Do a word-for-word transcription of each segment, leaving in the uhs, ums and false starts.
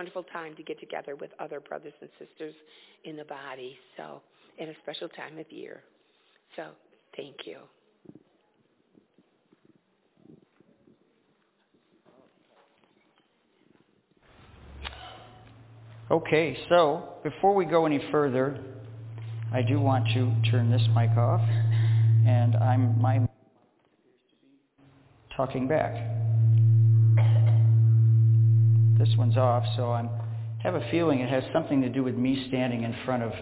wonderful time to get together with other brothers and sisters in the body. So, at a special time of year. So, thank you. Okay, so before we go any further, I do want to turn this mic off, and I'm my talking back. This one's off, so I have a feeling it has something to do with me standing in front of.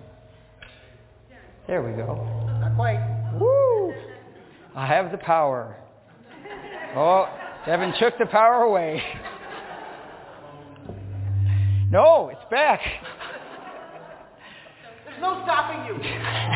There we go. Not quite. Woo! I have the power. Oh, Devin took the power away. No, it's back. There's no stopping you.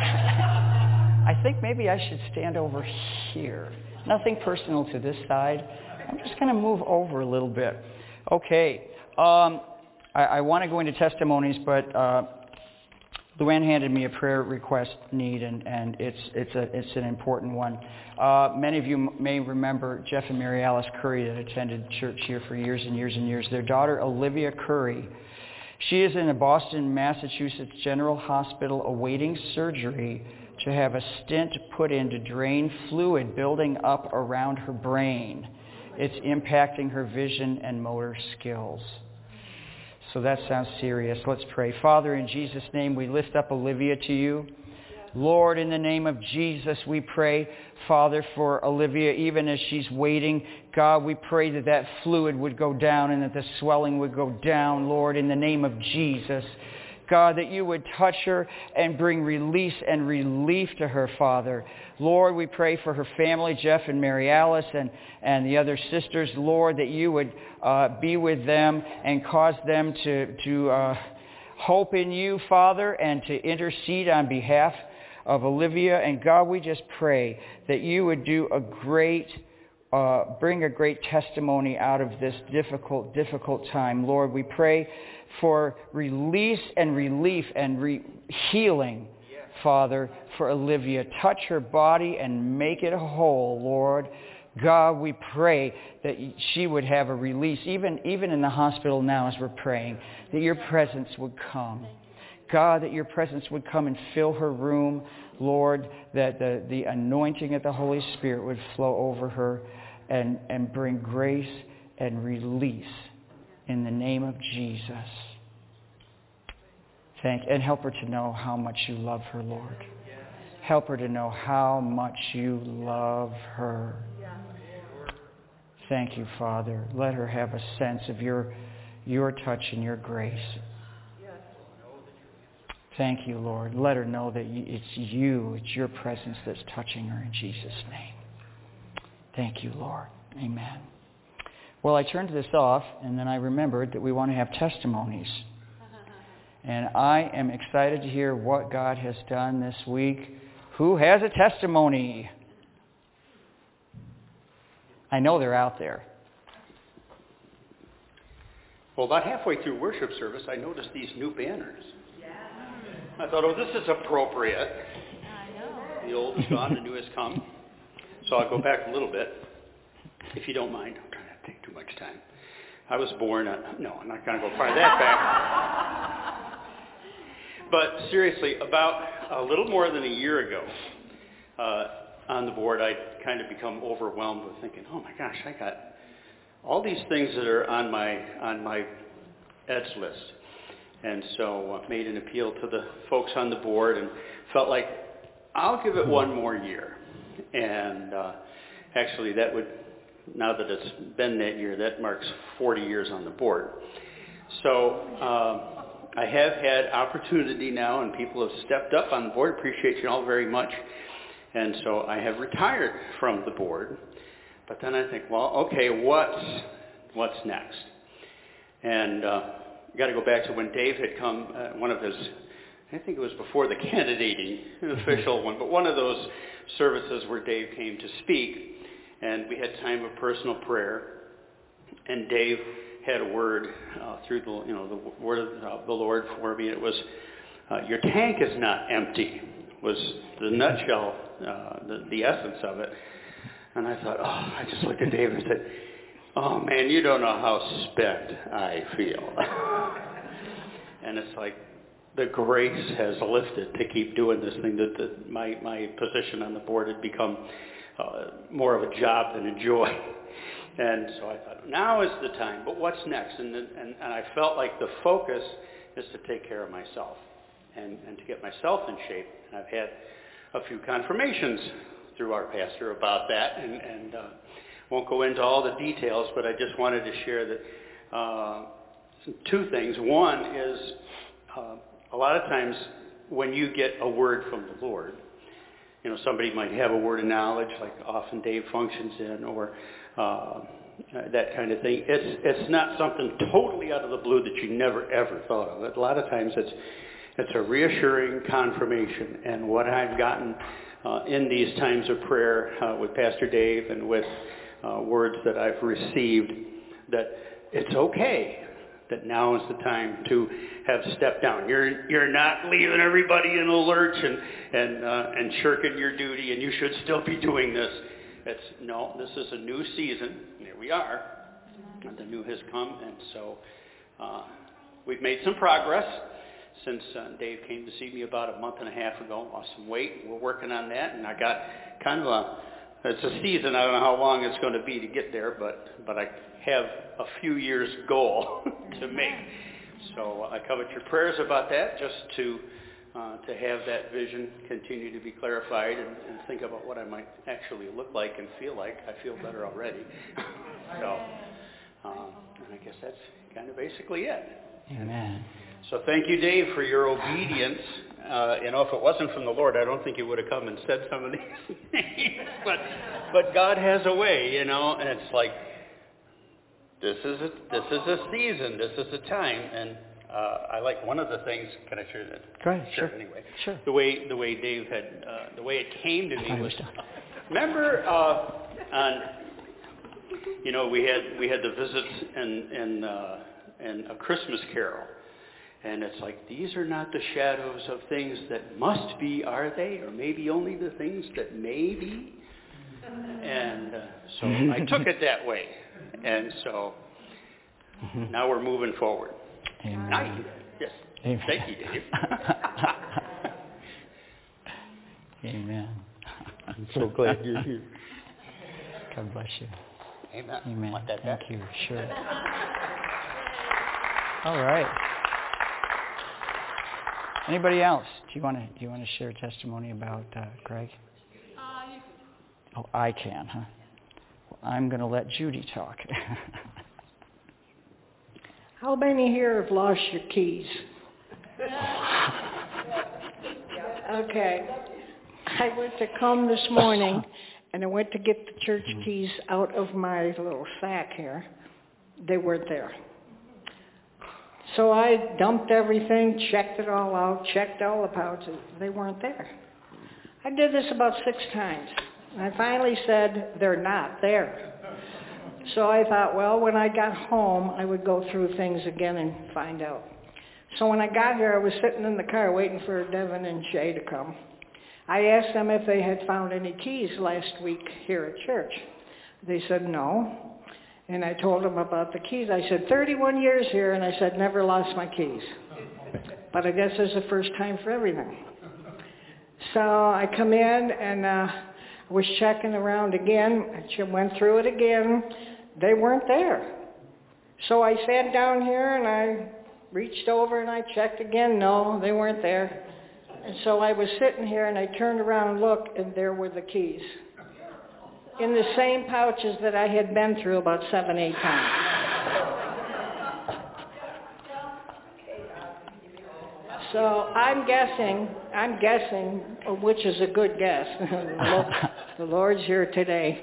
I think maybe I should stand over here. Nothing personal to this side. I'm just going to move over a little bit. Okay. Um, I, I want to go into testimonies, but uh, Luann handed me a prayer request need, and, and it's it's a it's an important one. Uh, many of you m- may remember Jeff and Mary Alice Curry that attended church here for years and years and years. Their daughter, Olivia Curry, she is in the Boston, Massachusetts General Hospital awaiting surgery to have a stent put in to drain fluid building up around her brain. It's impacting her vision and motor skills. So that sounds serious. Let's pray. Father, in Jesus' name, we lift up Olivia to you. Lord, in the name of Jesus, we pray, Father, for Olivia, even as she's waiting. God, we pray that that fluid would go down and that the swelling would go down, Lord, in the name of Jesus. God, that you would touch her and bring release and relief to her, Father. Lord, we pray for her family, Jeff and Mary Alice and, and the other sisters, Lord, that you would uh, be with them and cause them to, to uh, hope in you, Father, and to intercede on behalf of Olivia. And God, we just pray that you would do a great, uh, bring a great testimony out of this difficult, difficult time. Lord, we pray for release and relief and re- healing, Father, for Olivia. Touch her body and make it whole, Lord. God, we pray that she would have a release, even, even in the hospital now as we're praying, that your presence would come. God, that your presence would come and fill her room, Lord, that the, the anointing of the Holy Spirit would flow over her and, and bring grace and release in the name of Jesus. Thank and help her to know how much you love her, Lord. Help her to know how much you love her. Thank you, Father. Let her have a sense of your, your touch and your grace. Thank you, Lord. Let her know that it's you, it's your presence that's touching her in Jesus' name. Thank you, Lord. Amen. Well, I turned this off, and then I remembered that we want to have testimonies. And I am excited to hear what God has done this week. Who has a testimony? I know they're out there. Well, about halfway through worship service, I noticed these new banners. I thought, oh, this is appropriate. I know. The old is gone, the new has come. So I'll go back a little bit, if you don't mind. I'm trying not to take too much time. I was born, on, no, I'm not going to go far that back. But seriously, about a little more than a year ago, uh, on the board, I'd kind of become overwhelmed with thinking, oh my gosh, I got all these things that are on my on my edge list. And so I made an appeal to the folks on the board and felt like I'll give it one more year. And uh, actually that would, now that it's been that year, that marks forty years on the board. So um, I have had opportunity now, and people have stepped up on the board. Appreciate you all very much. And so I have retired from the board. But then I think, well, okay, what's what's next? And uh, got to go back to when Dave had come, uh, one of his, I think it was before the candidating, an official one, but one of those services where Dave came to speak, and we had time of personal prayer, and Dave had a word uh, through the, you know, the word of uh, the Lord for me. It was, uh, your tank is not empty, was the nutshell, uh, the, the essence of it. And I thought, oh, I just looked at Dave and said, oh man, you don't know how spent I feel. And it's like the grace has lifted to keep doing this thing. That, that my, my position on the board had become uh, more of a job than a joy. And so I thought, now is the time. But what's next? And, and, and I felt like the focus is to take care of myself and, and to get myself in shape. And I've had a few confirmations through our pastor about that, and, and uh, won't go into all the details, but I just wanted to share that uh, two things. One is uh, a lot of times when you get a word from the Lord, you know, somebody might have a word of knowledge, like often Dave functions in, or uh, that kind of thing. It's it's not something totally out of the blue that you never ever thought of. A lot of times it's it's a reassuring confirmation, and what I've gotten uh, in these times of prayer uh, with Pastor Dave and with uh, words that I've received, that it's okay, that now is the time to have stepped down. You're you're not leaving everybody in a lurch and and uh, and shirking your duty, and you should still be doing this. It's no, this is a new season. Here we are. And the new has come, and so uh, we've made some progress since uh, Dave came to see me about a month and a half ago. Lost some weight. We're working on that, and I got kind of a, it's a season. I don't know how long it's going to be to get there, but but I have a few years goal to make. So I covet your prayers about that, just to uh, to have that vision continue to be clarified, and, and think about what I might actually look like and feel like. I feel better already. so, um, and I guess that's kind of basically it. Amen. So thank you, Dave, for your obedience. Uh, you know, if it wasn't from the Lord, I don't think he would have come and said some of these things. but but God has a way, you know, and it's like, this is a, this is a season, this is a time, and uh, I like one of the things. Can I share that? Go ahead. Sure. Sure. Anyway, sure. The way the way Dave had uh, the way it came to me I was, understand. remember, uh, on you know we had we had the visits and and uh, and A Christmas Carol, and it's like, these are not the shadows of things that must be, are they? Or maybe only the things that may be. And uh, so I took it that way. And so now we're moving forward. Amen. Now you, yes. Amen. Thank you, Dave. Amen. I'm so glad you're here. God bless you. Amen. Amen. Want that Thank back? you. Sure. All right. Anybody else? Do you want to do you want to share a testimony about uh, Greg? Uh, you Oh, I can, huh? Well, I'm going to let Judy talk. How many here have lost your keys? Okay. I went to come this morning, and I went to get the church keys out of my little sack here. They weren't there. So I dumped everything, checked it all out, checked all the pouches. They weren't there. I did this about six times. And I finally said, they're not there. So I thought, well, when I got home, I would go through things again and find out. So when I got here, I was sitting in the car waiting for Devin and Shay to come. I asked them if they had found any keys last week here at church. They said no. And I told them about the keys. I said, thirty-one years here, and I said, never lost my keys. But I guess there's a first time for everything. So I come in, and uh, was checking around again. I went through it again. They weren't there. So I sat down here, and I reached over, and I checked again. No, they weren't there. And so I was sitting here, and I turned around and looked, and there were the keys, in the same pouches that I had been through about seven, eight times. So I'm guessing, I'm guessing, which is a good guess. The Lord's here today.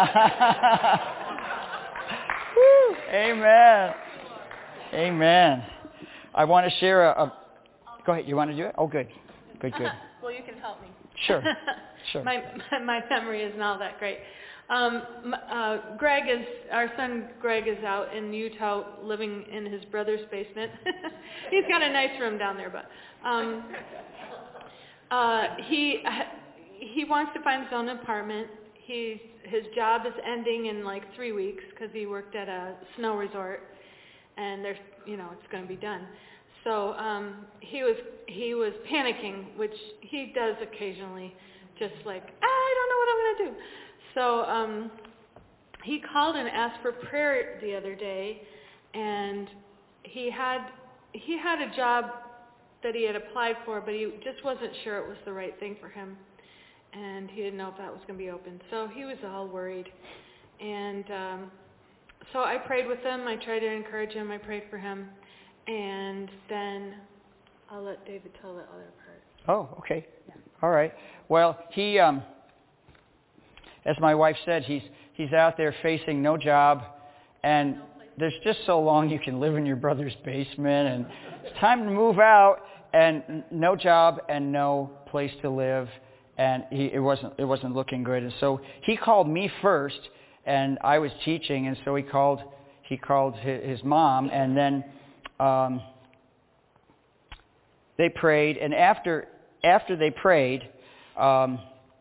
Amen. Amen. I want to share a, a... Go ahead. You want to do it? Oh, good. Good, good. Well, you can help me. Sure. Sure. my, my my memory is not that great. Um, uh, Greg is, our son Greg is out in Utah living in his brother's basement. He's got a nice room down there, but um, uh, he he wants to find his own apartment. he his job is ending in like three weeks because he worked at a snow resort, and there's you know it's going to be done. So um, he was he was panicking, which he does occasionally, just like I don't know what I'm going to do. So um, he called and asked for prayer the other day, and he had he had a job that he had applied for, but he just wasn't sure it was the right thing for him, and he didn't know if that was going to be open. So he was all worried, and um, so I prayed with him. I tried to encourage him. I prayed for him, and then I'll let David tell the other part. Oh, okay. All right. Well, he, um, as my wife said, he's he's out there facing no job, and there's just so long you can live in your brother's basement, and it's time to move out, and no job and no place to live, and he, it wasn't it wasn't looking good. And so he called me first, and I was teaching, and so he called he called his, his mom, and then um, they prayed, and after after they prayed. Um,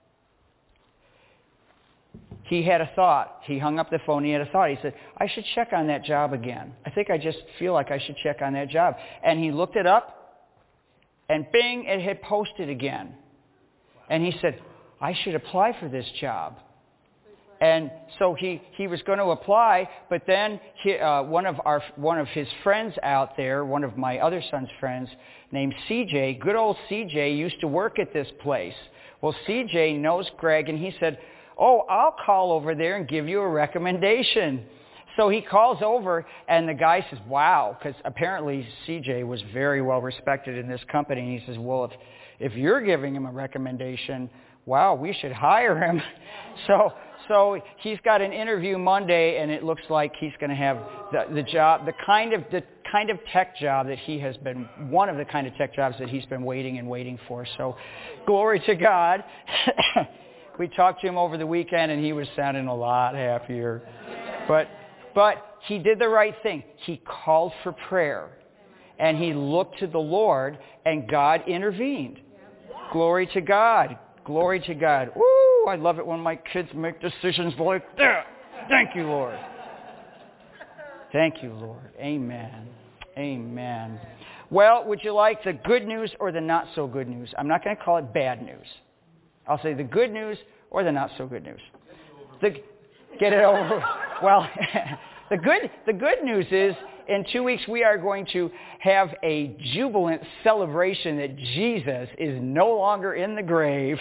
He had a thought. He hung up the phone. He had a thought. He said, I should check on that job again. I think I just feel like I should check on that job. And he looked it up, and bing, it had posted again. And he said, I should apply for this job. And so he, he was going to apply, but then he, uh, one of our one of his friends out there, one of my other son's friends, named C J, good old C J, used to work at this place. Well, C J knows Greg, and he said, oh, I'll call over there and give you a recommendation. So he calls over, and the guy says, wow, because apparently C J was very well respected in this company. And he says, well, if, if you're giving him a recommendation, wow, we should hire him. so so he's got an interview Monday, and it looks like he's going to have the, the job, the kind of the kind of tech job that he has been, one of the kind of tech jobs that he's been waiting and waiting for. So glory to God. We talked to him over the weekend, and he was sounding a lot happier. But but he did the right thing. He called for prayer, and he looked to the Lord, and God intervened. Glory to God. Glory to God. Woo! I love it when my kids make decisions like that. Thank you, Lord. Thank you, Lord. Amen. Amen. Well, would you like the good news or the not so good news? I'm not going to call it bad news. I'll say the good news or the not so good news. The, get it over. Well, the good the good news is in two weeks we are going to have a jubilant celebration that Jesus is no longer in the grave.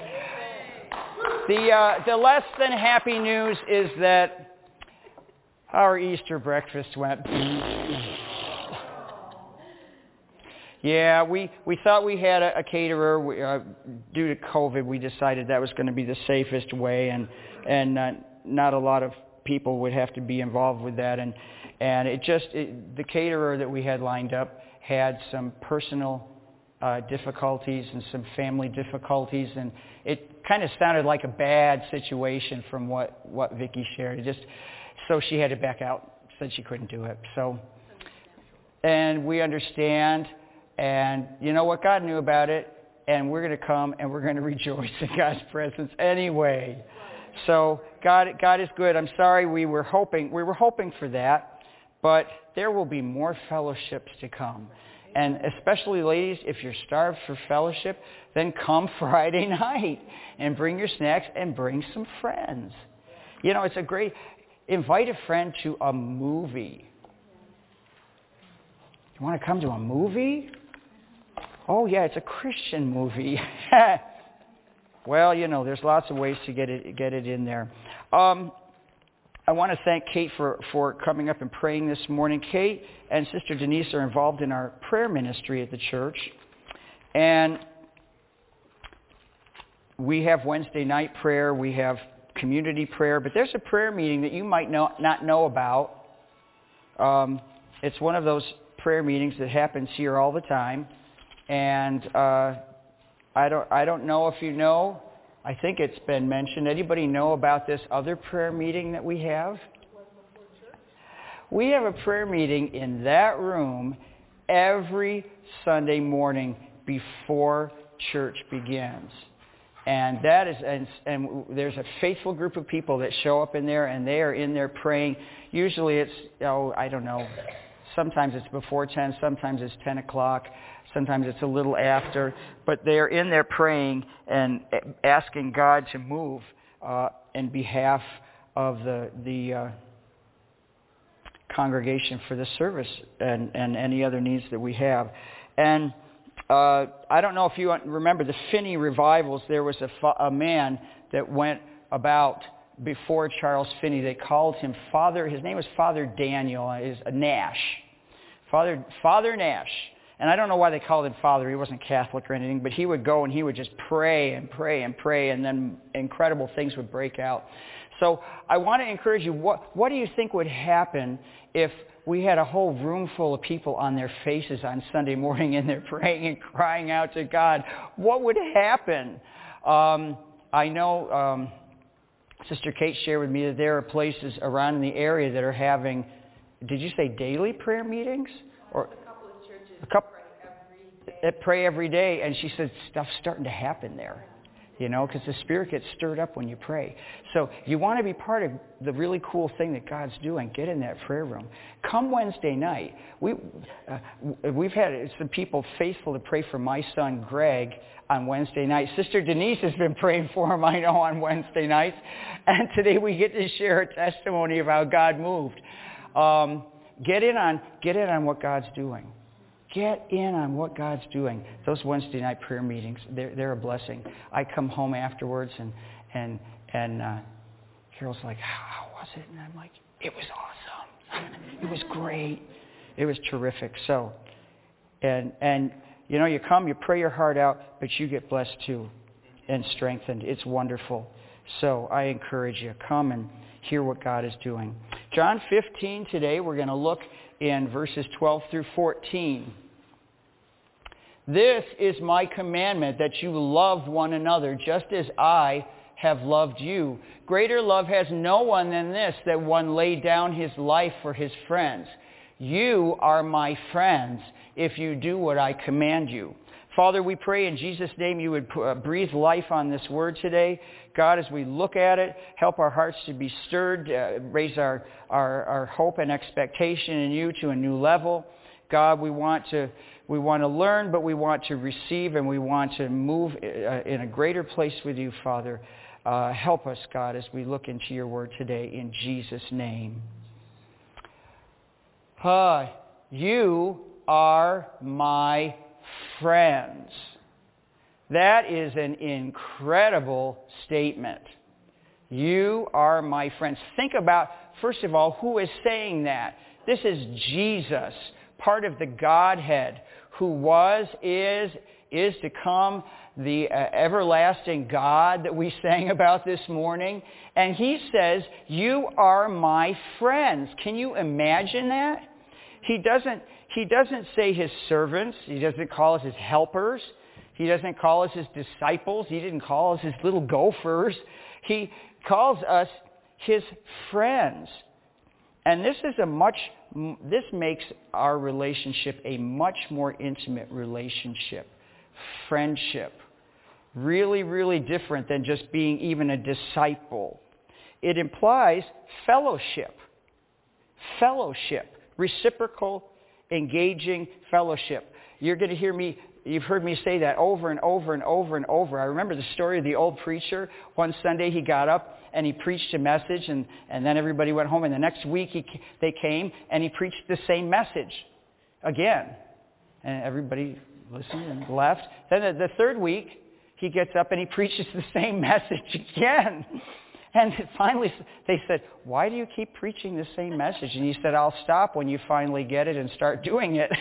The uh, the less than happy news is that our Easter breakfast went. Yeah, we, we thought we had a, a caterer. We, uh, due to COVID, we decided that was going to be the safest way, and and uh, not a lot of people would have to be involved with that. And and it just it, the caterer that we had lined up had some personal uh, difficulties and some family difficulties, and it kind of sounded like a bad situation from what what Vicki shared. It just so she had to back out, said she couldn't do it. So, and we understand. And you know what? God knew about it, and we're going to come and we're going to rejoice in God's presence anyway. So God, God is good. I'm sorry we were hoping we were hoping for that, but there will be more fellowships to come. And especially ladies, if you're starved for fellowship, then come Friday night and bring your snacks and bring some friends. You know, it's a great invite a friend to a movie. You want to come to a movie? Oh, yeah, it's a Christian movie. Well, you know, there's lots of ways to get it get it in there. Um, I want to thank Kate for, for coming up and praying this morning. Kate and Sister Denise are involved in our prayer ministry at the church. And we have Wednesday night prayer. We have community prayer. But there's a prayer meeting that you might know, not know about. Um, it's one of those prayer meetings that happens here all the time. And uh, I don't I don't know if you know. I think it's been mentioned. Anybody know about this other prayer meeting that we have? We have a prayer meeting in that room every Sunday morning before church begins. And that is, and, and there's a faithful group of people that show up in there, and they are in there praying. Usually it's, oh, I don't know, sometimes it's before ten, sometimes it's ten o'clock, sometimes it's a little after, but they're in there praying and asking God to move uh, in behalf of the, the uh, congregation for the service and, and any other needs that we have. And Uh, I don't know if you remember the Finney revivals. There was a, a man that went about before Charles Finney. They called him Father. His name was Father Daniel. Is Nash, Father Father Nash. And I don't know why they called him Father. He wasn't Catholic or anything, but he would go and he would just pray and pray and pray, and then incredible things would break out. So I want to encourage you. What what do you think would happen if we had a whole room full of people on their faces on Sunday morning and they're praying and crying out to God? What would happen? Um, I know um, Sister Kate shared with me that there are places around in the area that are having, did you say daily prayer meetings? Or a couple of churches a couple, pray every day. that pray every day. And she said stuff's starting to happen there. You know, because the Spirit gets stirred up when you pray. So you want to be part of the really cool thing that God's doing. Get in that prayer room. Come Wednesday night. We, uh, we've had some people faithful to pray for my son Greg on Wednesday night. Sister Denise has been praying for him, I know, on Wednesday nights. And today we get to share a testimony of how God moved. Um, get in on, get in on what God's doing. Get in on what God's doing. Those Wednesday night prayer meetings, they're, they're a blessing. I come home afterwards and and and uh, Carol's like, how was it? And I'm like, it was awesome. It was great. It was terrific. So, and and you know, you come, you pray your heart out, but you get blessed too and strengthened. It's wonderful. So I encourage you, come and hear what God is doing. John fifteen today, we're going to look in verses twelve through fourteen. This is my commandment, that you love one another, just as I have loved you. Greater love has no one than this, that one lay down his life for his friends. You are my friends if you do what I command you. Father, we pray in Jesus' name you would breathe life on this word today. God, as we look at it, help our hearts to be stirred, uh, raise our, our, our hope and expectation in you to a new level. God, we want to we want to learn, but we want to receive, and we want to move in a greater place with you, Father. Uh, help us, God, as we look into your word today, in Jesus' name. Uh, you are my friends. That is an incredible statement. You are my friends. Think about, first of all, who is saying that. This is Jesus, part of the Godhead, who was, is, is to come, the uh, everlasting God that we sang about this morning. And he says, you are my friends. Can you imagine that? He doesn't, he doesn't say his servants. He doesn't call us his helpers. He doesn't call us his disciples. He didn't call us his little gophers. He calls us his friends. And this is a much, this makes our relationship a much more intimate relationship, friendship. Really, really different than just being even a disciple. It implies fellowship. Fellowship. Reciprocal, engaging fellowship. You're going to hear me, you've heard me say that over and over and over and over. I remember the story of the old preacher. One Sunday he got up and he preached a message, and, and then everybody went home, and the next week he, they came and he preached the same message again. And everybody listened and left. Then the, the third week he gets up and he preaches the same message again. And finally they said, why do you keep preaching the same message? And he said, I'll stop when you finally get it and start doing it.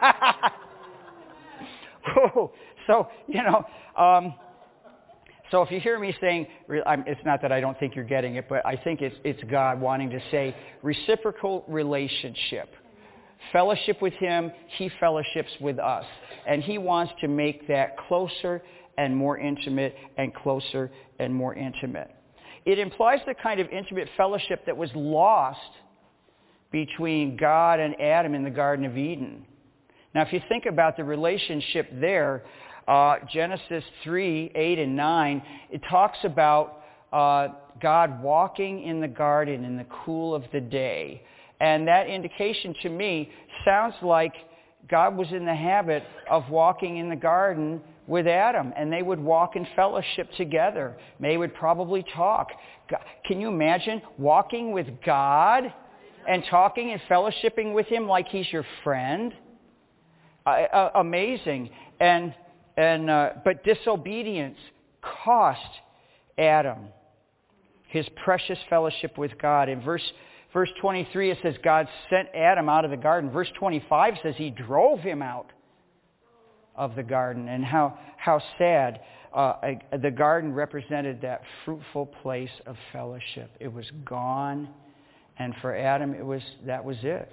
So, you know, um, so if you hear me saying, it's not that I don't think you're getting it, but I think it's, it's God wanting to say reciprocal relationship. Fellowship with him, he fellowships with us. And he wants to make that closer and more intimate and closer and more intimate. It implies the kind of intimate fellowship that was lost between God and Adam in the Garden of Eden. Now, if you think about the relationship there, Uh, Genesis three, eight, and nine, it talks about uh, God walking in the garden in the cool of the day. And that indication to me sounds like God was in the habit of walking in the garden with Adam, and they would walk in fellowship together. They would probably talk. Can you imagine walking with God and talking and fellowshipping with Him like He's your friend? Uh, uh, amazing. And and uh, but disobedience cost Adam his precious fellowship with God. In verse verse twenty-three, it says God sent Adam out of the garden. Verse twenty-five says He drove him out of the garden. And how how sad. Uh, the garden represented that fruitful place of fellowship. It was gone, and for Adam, it was that was it.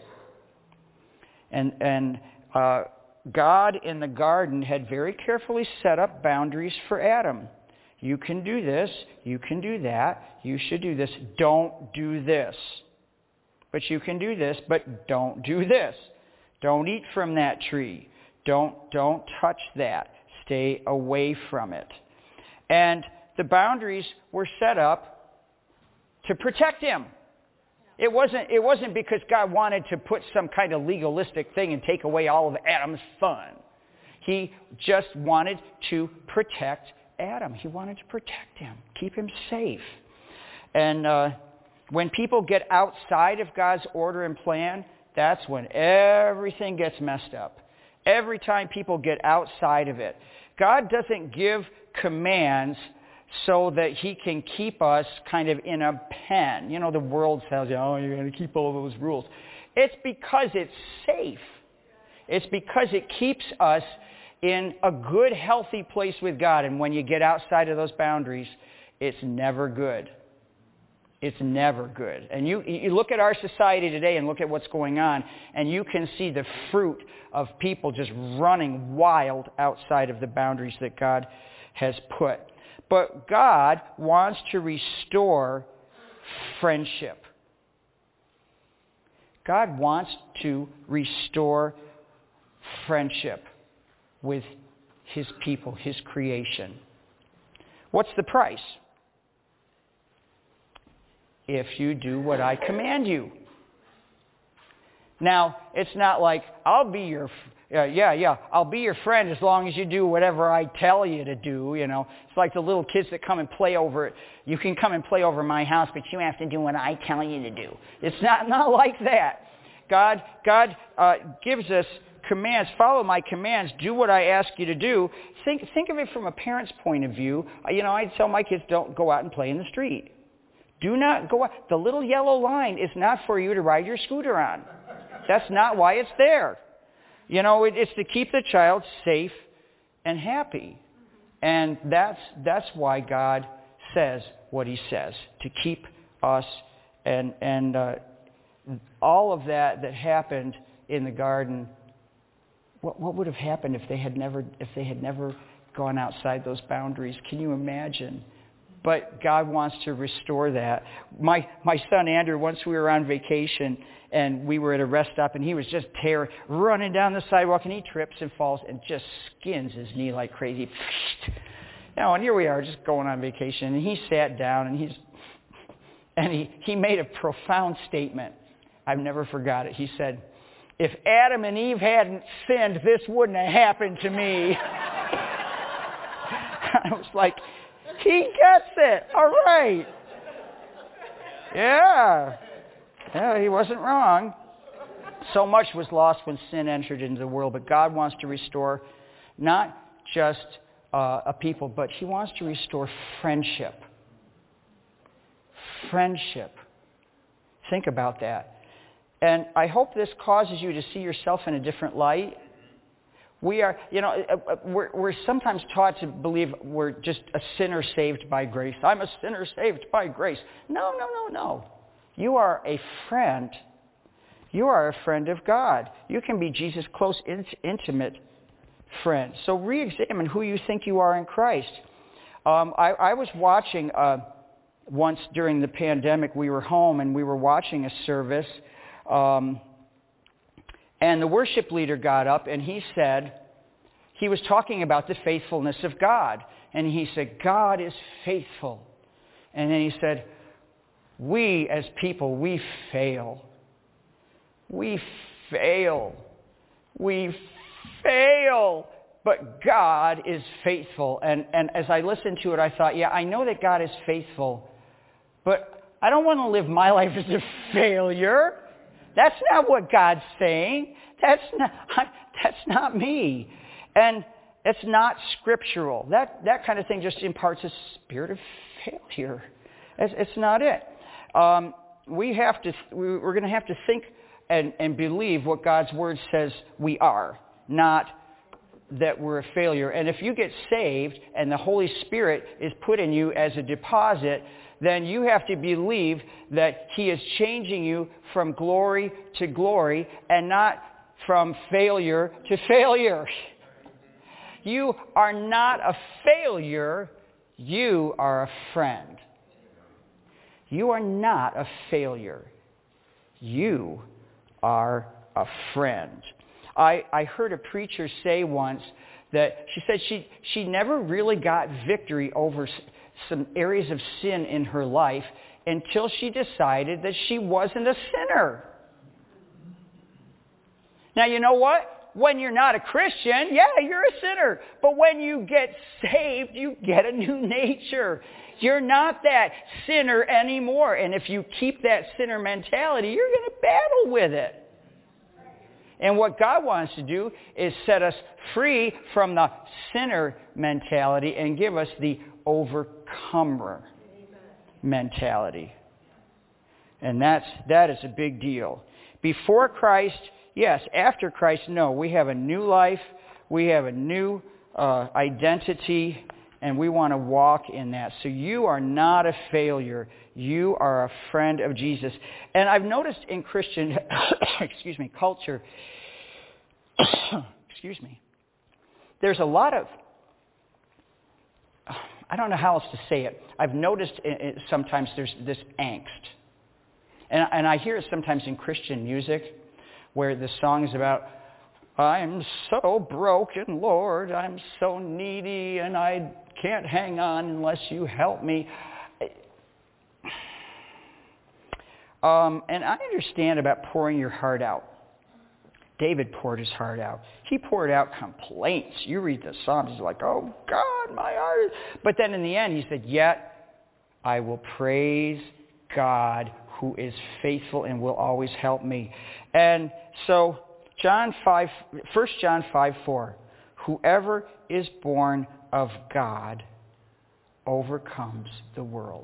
And and uh, God in the garden had very carefully set up boundaries for Adam. You can do this. You can do that. You should do this. Don't do this. But you can do this. But don't do this. Don't eat from that tree. Don't don't touch that. Stay away from it. And the boundaries were set up to protect him. It wasn't, it wasn't because God wanted to put some kind of legalistic thing and take away all of Adam's fun. He just wanted to protect Adam. He wanted to protect him, keep him safe. And uh, when people get outside of God's order and plan, that's when everything gets messed up. Every time people get outside of it. God doesn't give commands so that He can keep us kind of in a pen. You know, the world tells you, oh, you're going to keep all those rules. It's because it's safe. It's because it keeps us in a good, healthy place with God. And when you get outside of those boundaries, it's never good. It's never good. And you, you look at our society today and look at what's going on, and you can see the fruit of people just running wild outside of the boundaries that God has put. But God wants to restore friendship. God wants to restore friendship with His people, His creation. What's the price? If you do what I command you. Now, it's not like, I'll be your, uh, yeah, yeah, I'll be your friend as long as you do whatever I tell you to do, you know. It's like the little kids that come and play over it. You can come and play over my house, but you have to do what I tell you to do. It's not, not like that. God, God uh, gives us commands. Follow my commands. Do what I ask you to do. Think, think of it from a parent's point of view. Uh, you know, I tell my kids, don't go out and play in the street. Do not go out. The little yellow line is not for you to ride your scooter on. That's not why it's there. You know, it, it's to keep the child safe and happy. And that's that's why God says what He says, to keep us. And and uh, all of that that happened in the garden, what what would have happened if they had never if they had never gone outside those boundaries? Can you imagine? But God wants to restore that. My my son Andrew, once we were on vacation and we were at a rest stop, and he was just tearing, running down the sidewalk, and he trips and falls and just skins his knee like crazy. You know, and here we are just going on vacation, and he sat down and he's and he, he made a profound statement. I've never forgot it. He said, "If Adam and Eve hadn't sinned, this wouldn't have happened to me." I was like, he gets it. All right. Yeah. Yeah, he wasn't wrong. So much was lost when sin entered into the world, but God wants to restore not just uh, a people, but He wants to restore friendship. Friendship. Think about that. And I hope this causes you to see yourself in a different light. We are, you know, we're, we're sometimes taught to believe we're just a sinner saved by grace. I'm a sinner saved by grace. No, no, no, no. You are a friend. You are a friend of God. You can be Jesus' close, intimate friend. So re-examine who you think you are in Christ. Um, I, I was watching uh, once during the pandemic. We were home and we were watching a service. Um, And the worship leader got up and he said, he was talking about the faithfulness of God. And he said, God is faithful. And then he said, we as people, we fail. We fail. We fail. But God is faithful. And, and as I listened to it, I thought, yeah, I know that God is faithful, but I don't want to live my life as a failure. That's not what God's saying. That's not, that's not me. And it's not scriptural. That, that kind of thing just imparts a spirit of failure. It's, it's not it. Um, we have to, we're going to have to think and, and believe what God's Word says we are, not that we're a failure. And if you get saved and the Holy Spirit is put in you as a deposit, then you have to believe that He is changing you from glory to glory and not from failure to failure. You are not a failure. You are a friend. You are not a failure. You are a friend. I, I heard a preacher say once that she said she, she never really got victory over some areas of sin in her life until she decided that she wasn't a sinner. Now, you know what? When you're not a Christian, yeah, you're a sinner. But when you get saved, you get a new nature. You're not that sinner anymore. And if you keep that sinner mentality, you're going to battle with it. And what God wants to do is set us free from the sinner mentality and give us the overcomer mentality. And that's, that is a big deal. Before Christ, yes. After Christ, no. We have a new life. We have a new uh, identity. And we want to walk in that. So you are not a failure. You are a friend of Jesus. And I've noticed in Christian, excuse me, culture, excuse me, there's a lot of, I don't know how else to say it. I've noticed it, it, sometimes there's this angst. And, and I hear it sometimes in Christian music where the song is about, I'm so broken, Lord, I'm so needy, and I can't hang on unless you help me. Um, and I understand about pouring your heart out. David poured his heart out. He poured out complaints. You read the Psalms, he's like, oh God, my heart. But then in the end, he said, yet I will praise God who is faithful and will always help me. And so John five, First John five four, whoever is born of God overcomes the world.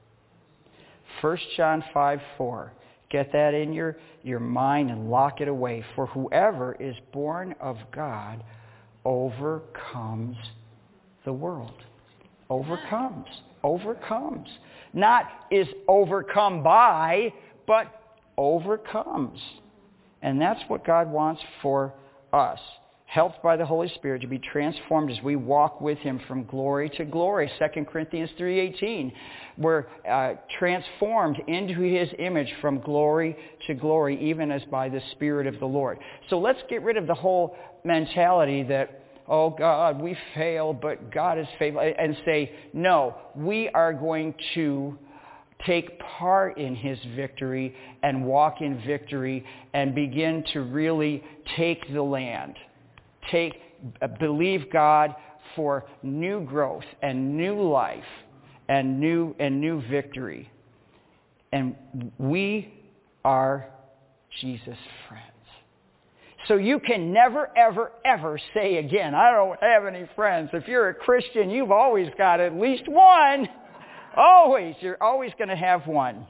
First John five four. Get that in your, your mind and lock it away. For whoever is born of God overcomes the world. Overcomes. Overcomes. Not is overcome by, but overcomes. And that's what God wants for us. Helped by the Holy Spirit to be transformed as we walk with Him from glory to glory. Second Corinthians three eighteen. We're uh, transformed into His image from glory to glory, even as by the Spirit of the Lord. So let's get rid of the whole mentality that, oh God, we fail, but God is faithful. And say, no, we are going to take part in His victory and walk in victory and begin to really take the land. Take, uh, believe God for new growth and new life and new and new victory. And we are Jesus' friends. So you can never, ever, ever say again, I don't have any friends. If you're a Christian, you've always got at least one. Always. You're always going to have one.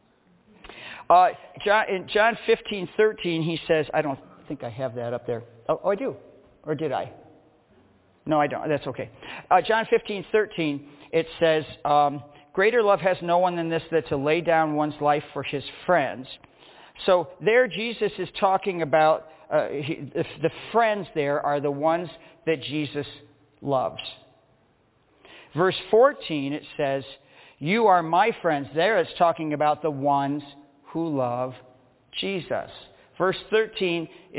Uh, John, in John fifteen thirteen, he says, I don't think I have that up there. Oh, oh I do. Or did I? No, I don't. That's okay. Uh, John fifteen thirteen, it says, um, greater love has no one than this, that to lay down one's life for his friends. So there Jesus is talking about, uh, he, the, the friends there are the ones that Jesus loves. Verse fourteen, it says, you are my friends. There it's talking about the ones who love Jesus. Verse thirteen is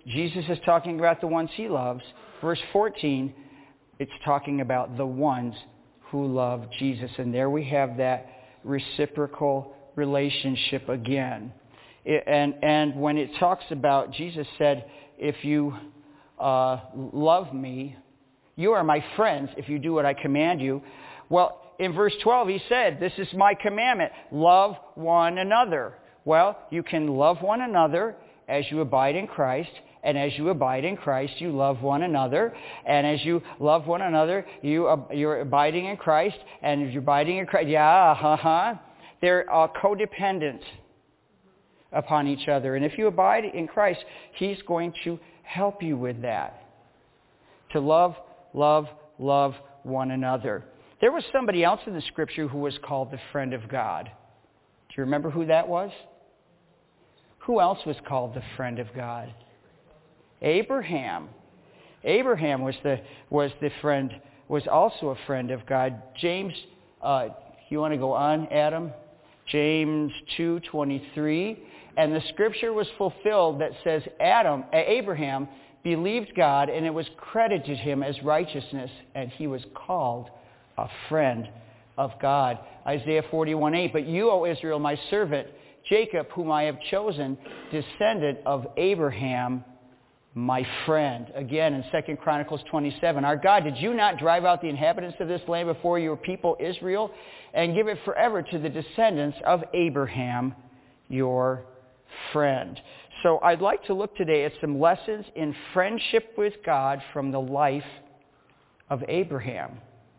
Jesus is talking about the ones he loves. Verse fourteen, it's talking about the ones who love Jesus. And there we have that reciprocal relationship again. It, and, and when it talks about, Jesus said, if you uh, love me, you are my friends if you do what I command you. Well, in verse twelve, he said, this is my commandment, love one another. Well, you can love one another as you abide in Christ, and as you abide in Christ, you love one another, and as you love one another, you, uh, you're abiding in Christ, and if you're abiding in Christ, yeah, uh-huh, they're uh, codependent upon each other. And if you abide in Christ, he's going to help you with that. To love, love, love one another. There was somebody else in the Scripture who was called the friend of God. Do you remember who that was? Who else was called the friend of God? Abraham. Abraham was the was the friend, was also a friend of God. James, uh, you want to go on, Adam? James two twenty-three. And the Scripture was fulfilled that says Adam, uh, Abraham believed God, and it was credited him as righteousness, and he was called a friend of God. Isaiah forty-one eight. But you, O Israel, my servant, Jacob, whom I have chosen, descendant of Abraham, my friend. Again, in Second Chronicles twenty-seven. Our God, did you not drive out the inhabitants of this land before your people Israel, and give it forever to the descendants of Abraham, your friend? So I'd like to look today at some lessons in friendship with God from the life of Abraham.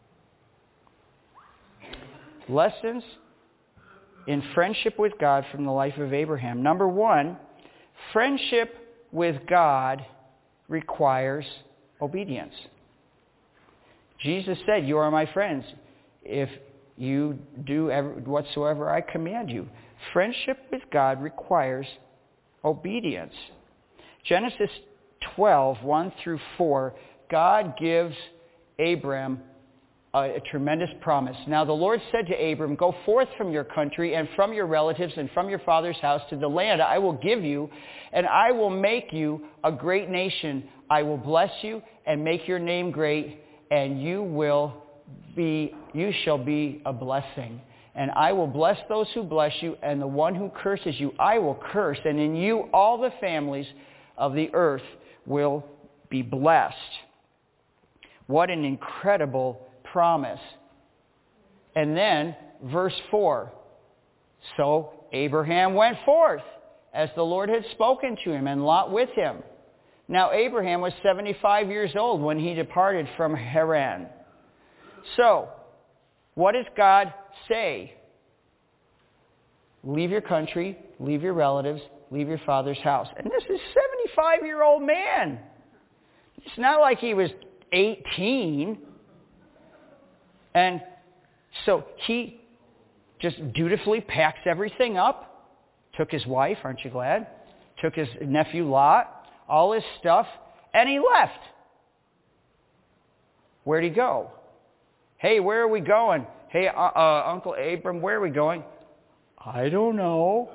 Lessons in friendship with God from the life of Abraham. Number one, friendship with God requires obedience. Jesus said, you are my friends if you do whatsoever I command you. Friendship with God requires obedience. Genesis twelve, one through four, God gives Abram a, a tremendous promise. Now the Lord said to Abram, go forth from your country and from your relatives and from your father's house to the land I will give you, and I will make you a great nation. I will bless you and make your name great, and you will be, you shall be a blessing. And I will bless those who bless you, and the one who curses you I will curse, and in you all the families of the earth will be blessed. What an incredible promise. And then, verse four. So Abraham went forth, as the Lord had spoken to him, and Lot with him. Now Abraham was seventy-five years old when he departed from Haran. So, what does God say? Leave your country, leave your relatives, leave your father's house. And this is a seventy-five-year-old man. It's not like he was eighteen. And so he just dutifully packs everything up. Took his wife, aren't you glad? Took his nephew Lot, all his stuff, and he left. Where'd he go? Hey, where are we going? Hey, uh, uh, Uncle Abram, where are we going? I don't know.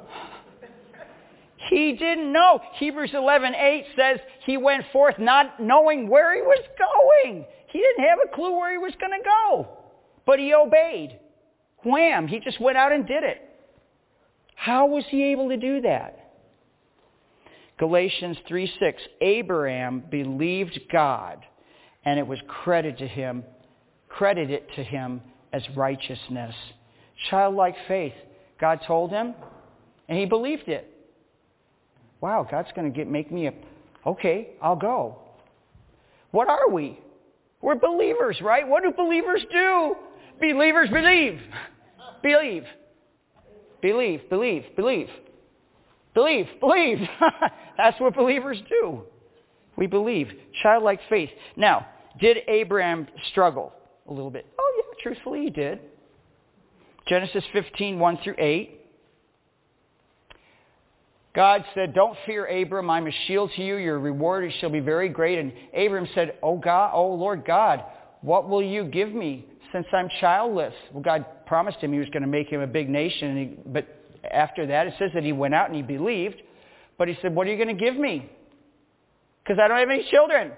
He didn't know. Hebrews eleven eight says he went forth not knowing where he was going. He didn't have a clue where he was going to go. But he obeyed. Wham! He just went out and did it. How was he able to do that? Galatians three six. Abraham believed God, and it was credited to him, credited to him as righteousness. Childlike faith. God told him, and he believed it. Wow, God's going to get make me a... Okay, I'll go. What are we? We're believers, right? What do believers do? Believers believe. Believe. Believe, believe, believe. Believe, believe. That's what believers do. We believe. Childlike faith. Now, did Abraham struggle a little bit? Oh yeah, truthfully he did. Genesis fifteen, one through eight. God said, don't fear, Abram. I'm a shield to you. Your reward shall be very great. And Abram said, oh God, oh Lord God, what will you give me since I'm childless? Well, God promised him he was going to make him a big nation. And he, but after that, it says that he went out and he believed. But he said, what are you going to give me? because I don't have any children.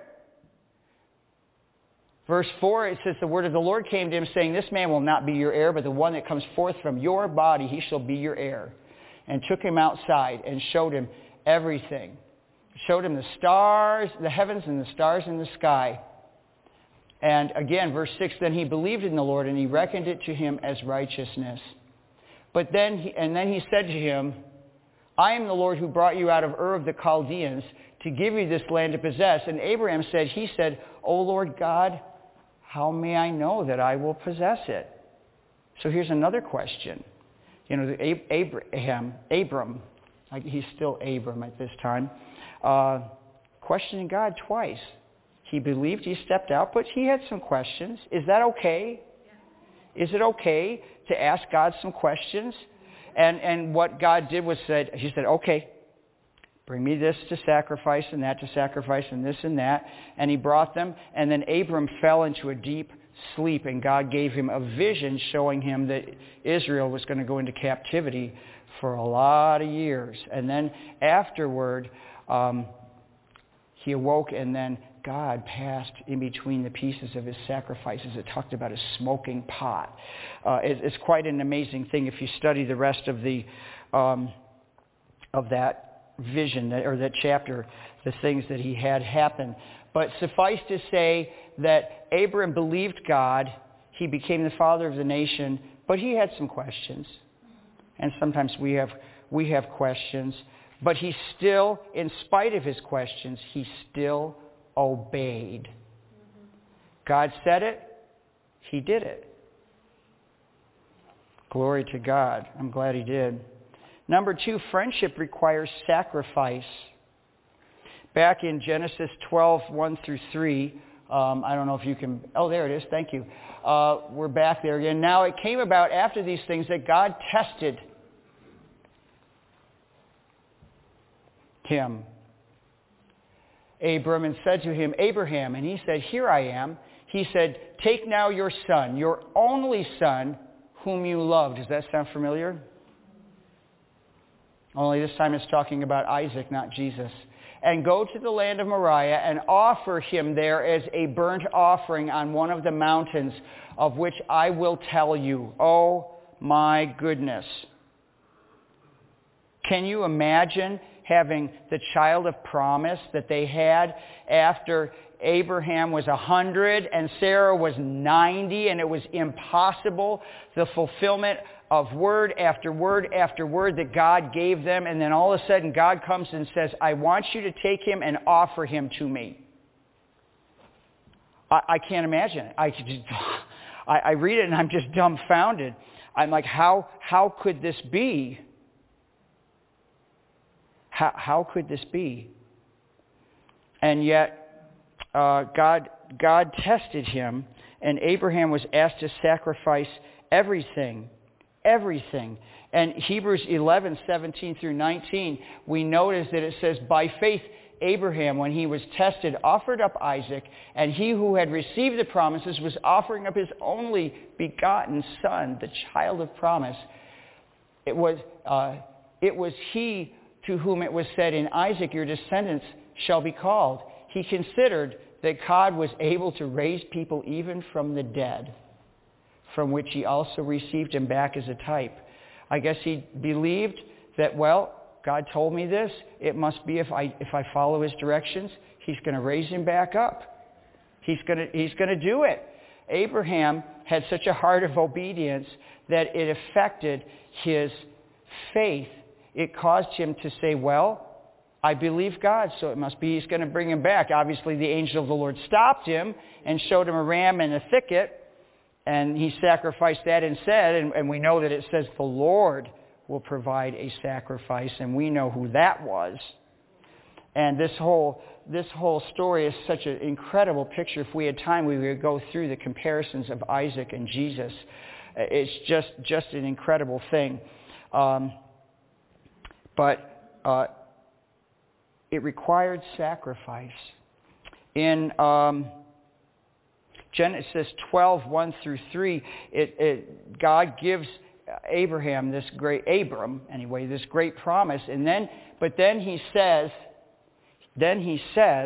Verse four, it says, the word of the Lord came to him, saying, this man will not be your heir, but the one that comes forth from your body, he shall be your heir. And took him outside and showed him everything. Showed him the stars, the heavens and the stars in the sky. And again, verse six, then he believed in the Lord, and he reckoned it to him as righteousness. But then, he, and then he said to him, I am the Lord who brought you out of Ur of the Chaldeans to give you this land to possess. And Abraham said, he said, O Lord God, how may I know that I will possess it? So here's another question. You know, Abraham, Abram, he's still Abram at this time, uh, questioning God twice. He believed, he stepped out, but he had some questions. Is that okay? Is it okay to ask God some questions? And and what God did was said, he said, okay, bring me this to sacrifice and that to sacrifice and this and that. And he brought them. And then Abram fell into a deep sleep. And God gave him a vision showing him that Israel was going to go into captivity for a lot of years. And then afterward, um, he awoke, and then God passed in between the pieces of his sacrifices. It talked about a smoking pot. Uh, it, it's quite an amazing thing if you study the rest of the um, of that vision, or that chapter, the things that he had happen. But suffice to say that Abram believed God. He became the father of the nation, but he had some questions. And sometimes we have we have questions. But he still, in spite of his questions, he still obeyed. God said it, he did it. Glory to God. I'm glad he did. Number two, friendship requires sacrifice. Back in Genesis twelve, one through three, um, I don't know if you can, oh, there it is, thank you. Uh, we're back there again. Now it came about after these things that God tested him, Abram, and said to him, Abraham, and he said, here I am. He said, take now your son, your only son, whom you love. Does that sound familiar? Only this time it's talking about Isaac, not Jesus. And go to the land of Moriah and offer him there as a burnt offering on one of the mountains of which I will tell you. Oh my goodness. Can you imagine having the child of promise that they had after Abraham was one hundred and Sarah was ninety, and it was impossible, the fulfillment of word after word after word that God gave them, and then all of a sudden God comes and says, I want you to take him and offer him to me. I, I can't imagine it. I, just, I, I read it and I'm just dumbfounded. I'm like, how, how could this be? How, how could this be? And yet, uh, God, God tested him, and Abraham was asked to sacrifice everything, everything. And Hebrews eleven, seventeen through nineteen, we notice that it says, by faith, Abraham, when he was tested, offered up Isaac, and he who had received the promises was offering up his only begotten son, the child of promise. It was, uh, it was he to whom it was said, in Isaac your descendants shall be called. He considered that God was able to raise people even from the dead, from which he also received him back as a type. I guess he believed that, well, God told me this. It must be if I if I follow his directions, he's going to raise him back up. He's going to he's going to do it. Abraham had such a heart of obedience that it affected his faith. It caused him to say, well, I believe God, so it must be he's going to bring him back. Obviously, the angel of the Lord stopped him and showed him a ram in a thicket, and he sacrificed that instead, and, and we know that it says the Lord will provide a sacrifice, and we know who that was. And this whole this whole story is such an incredible picture. If we had time, we would go through the comparisons of Isaac and Jesus. It's just, just an incredible thing. Um, but uh, it required sacrifice. In um, Genesis twelve, one through three, it, it, God gives Abraham this great, Abram anyway, this great promise. And then, but then he says, then he says,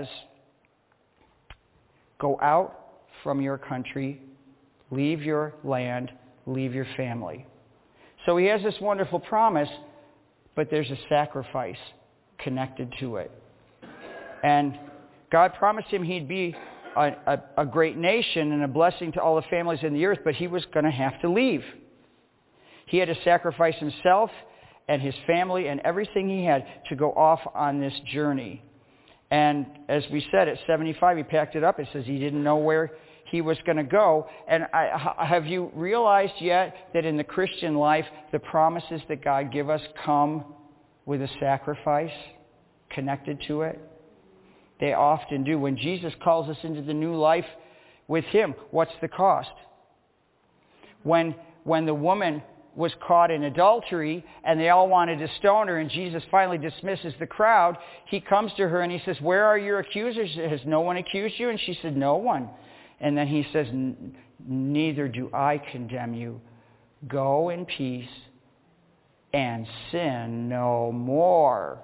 go out from your country, leave your land, leave your family. So he has this wonderful promise, but there's a sacrifice connected to it. And God promised him he'd be a, a, a great nation and a blessing to all the families in the earth, but he was going to have to leave. He had to sacrifice himself and his family and everything he had to go off on this journey. And as we said, at seventy-five, he packed it up. It says he didn't know where he was going to go. And I, have you realized yet that in the Christian life, the promises that God give us come with a sacrifice connected to it? They often do. When Jesus calls us into the new life with him, what's the cost? When, when the woman was caught in adultery and they all wanted to stone her and Jesus finally dismisses the crowd, he comes to her and he says, where are your accusers? Has no one accused you? And she said, no one. And then he says, neither do I condemn you. Go in peace and sin no more.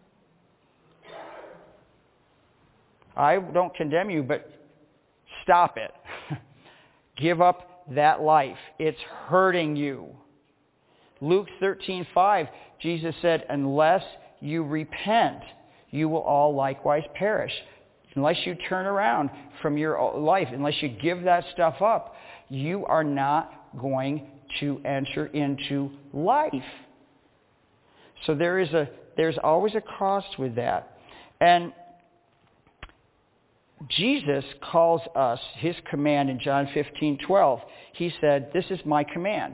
I don't condemn you, but stop it. Give up that life. It's hurting you. Luke thirteen five, Jesus said, unless you repent, you will all likewise perish. Unless you turn around from your life, unless you give that stuff up, you are not going to enter into life. So there is a there's always a cost with that. And Jesus calls us his command in John fifteen twelve. He said, this is my command.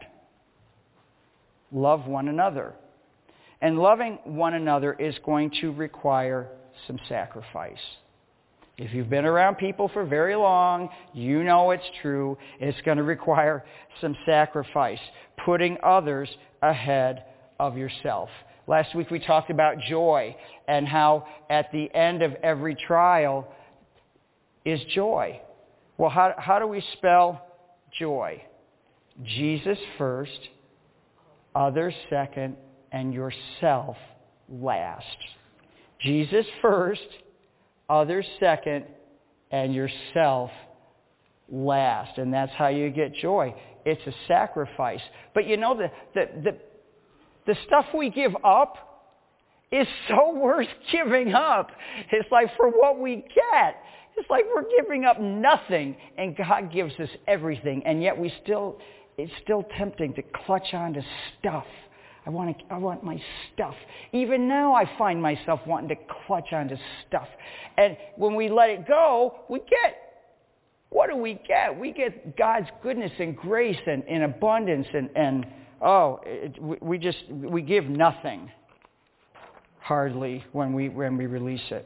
Love one another. And loving one another is going to require some sacrifice. If you've been around people for very long, you know it's true. It's going to require some sacrifice, putting others ahead of yourself. Last week we talked about joy and how at the end of every trial is joy. Well, how, how do we spell joy? Jesus first, others second, and yourself last. Jesus first, others second, and yourself last. And that's how you get joy. It's a sacrifice. But you know, the, the, the, the stuff we give up is so worth giving up. It's like for what we get. It's like we're giving up nothing, and God gives us everything. And yet we still, it's still tempting to clutch on to stuff. I want to, I want my stuff. Even now I find myself wanting to clutch onto stuff. And when we let it go, we get, what do we get? We get God's goodness and grace and, and abundance and, and oh, it, we just, we give nothing hardly when we, when we release it.